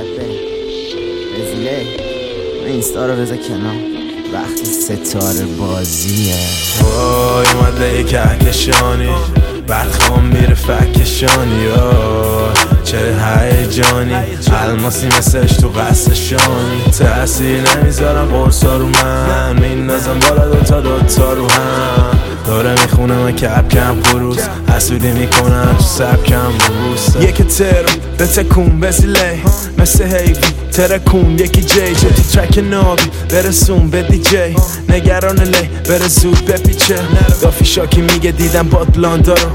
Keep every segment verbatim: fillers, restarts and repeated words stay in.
رزیله اینستا رو بذار کنار وقتی ستاره بازیه. وای اومده یک کهکشانی بعد خوام میره فکشانی. چه هیجانی الماسی مثلش تو قصر شانی. تأثیر نمیذارم قرصا رو من میندازم بالا دوتا دوتا رو هم. داره میخونم کپ کم خروس حسودی میکنم تو سبکم روس. یکی ترم به تکون بزیله مثل هیوی ترکون. یکی جی جی تو ترک نابی برسون به دی جی. نگران لی بره زود بپیچه. دافی شاکی میگه دیدم باتلانتا رو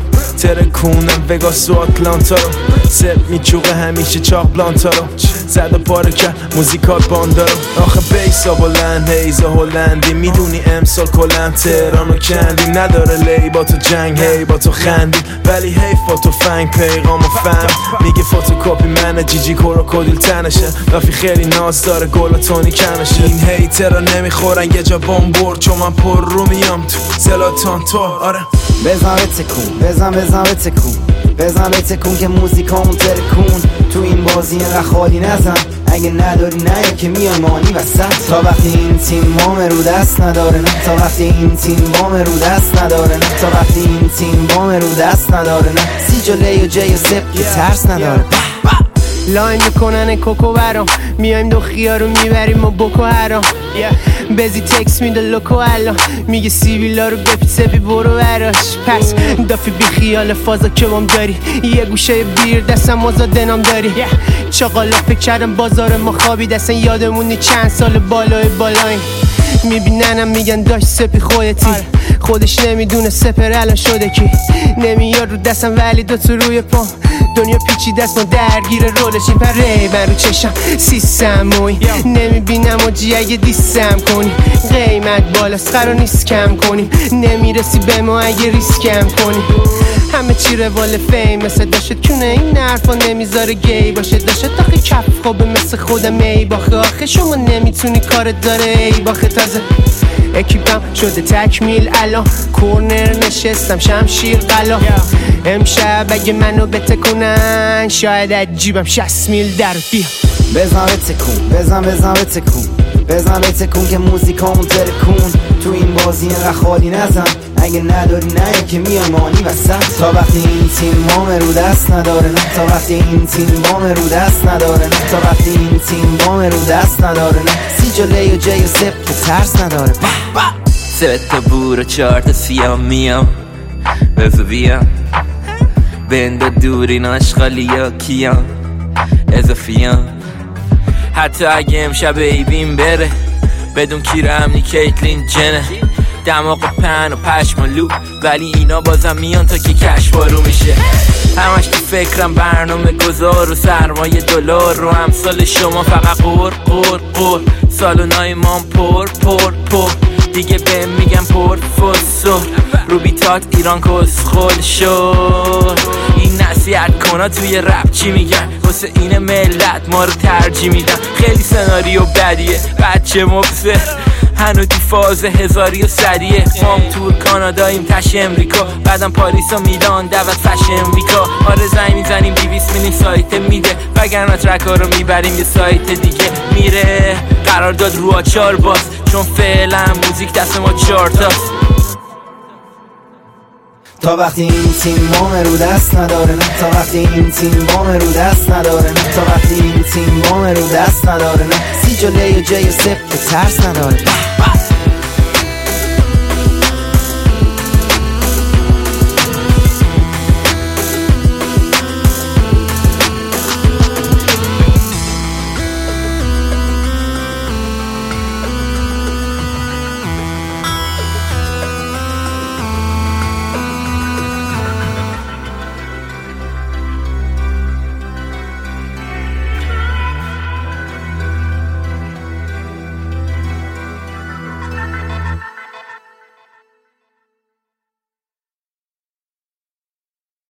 ترکونم وگاس و آتلانتا رو. سب میچوقه همیشه چاق بلانتا رو زد و پاره کرد موزیکات باندا رو. آخه بیسا بلند هیزا هلندی میدونی امسال کلن تهرانو کندیم. نداره لی با تو جنگ هی با تو خندیم ولی هی فوتو فنگ پیغامو فهم. میگه فوتوکاپی منه جیجی کروکودیل تنشه. لافی خیلی ناز داره گل و تونی کمشه. این هیترا نمیخورن یه جا بام برد چون من پر رو میام تو زلاتان تو. آره بزن به تکون بزن بزن به تکون بزن به تکون که موزیکامون ترکون. تو این بازی اینقدر خالی نزن اگه نداری نه که میای مانی وسط. تا وقتی این تیم وام رو دست نداره نه. تا وقتی این تیم وام رو دست نداره نه. تا وقتی این تیم وام رو دست نداره نه. سی جلی و جی و سپ که ترس نداره. لاین میکنن کوکو برام میایم دو خیارو میبریم و بکو هرام. بزی تکس میده لوکو الان میگه سیویلا رو بپی سپی برو براش. پس دافی بی خیال فازا که بام داری یه گوشه بیر دستم آزاده نام داری. چاقالا فکر کردم بازار ما خوابی دستن یادمونی چند سال بالای بالایم. میبیننم میگن داشت سپی خودتی خودش نمیدونه سپر الان شده کی. نمیاد رو دستم ولی دو تو روی پام دنیا پیچی دست ما درگیر رولشیم. پره من رو چشم سیستم موی نمیبینم و جی اگه دیستم کنی. قیمت بالاست قرار نیست کم کنیم نمیرسی به ما اگه ریسکم کنی. همه چی روال فیم مثل داشت کونه این حرفا نمیذاره گی باشه. داشت تاخی کف خوبه مثل خودم ای باخه. آخه شما نمیتونی کارت داره ای باخه. تازه اکیپم شده تکمیل الان کورنر نشستم شمشیر قلا. امشب اگه منو بتکونن شاید از جیبم شصت میل در بیا. بزن به تکون بزن بزن به تکون بزن به تکون که موزیکامون ترکون. تو این بازی اینقدر خالی نزن اگه نداری نه که میای مانی وسط. تا وقتی این تیم وام رو دست نداره نه. تا وقتی این تیم وام رو دست نداره نه. تا وقتی این تیم وام رو دست نداره نه. سی جلی و جی و سپ که ترس نداره. سه تا بور و چهار تا سیام میام بزو بیام بند و دورین آشغالی یا کیام اضافیام. حتی اگه امشب ایبیم بره بدون کیر امنی کیتلین جنه. دماغ پن و پشم و لوب ولی اینا بازم میان تا که کش بارو میشه. همش تو فکرم برنامه گذار و سرمایه دلار رو امثال شما فقط قور قور قور. سالونای مام پر پر پر دیگه بهم میگم پر فسور. رو بیتات ایران کسخل شد. این نصیحت کنا توی رپ چی میگن واسه این ملت ما رو ترجیح میدن. خیلی سناریو بدیه بچه مبصر هنو تو فاز هزاری و صدیه. مام تور کاناداییم تش امریکا بعدم پاریس و میلان دعوت فش امریکا. آره زنگ میزنیم دیویس میلین سایت میده وگرنه ترک ها رو میبریم یه سایت دیگه میره. قرار داد رو آچار باز چون فعلا موزیک دست ما چارتاست. تا وقتی این تیم وام رو دست نداره نه. تا وقتی این تیم وام رو دست نداره نه. تا وقتی این تیم وام رو دست نداره نه. سی جلی و جی و سپ که ترس نداره.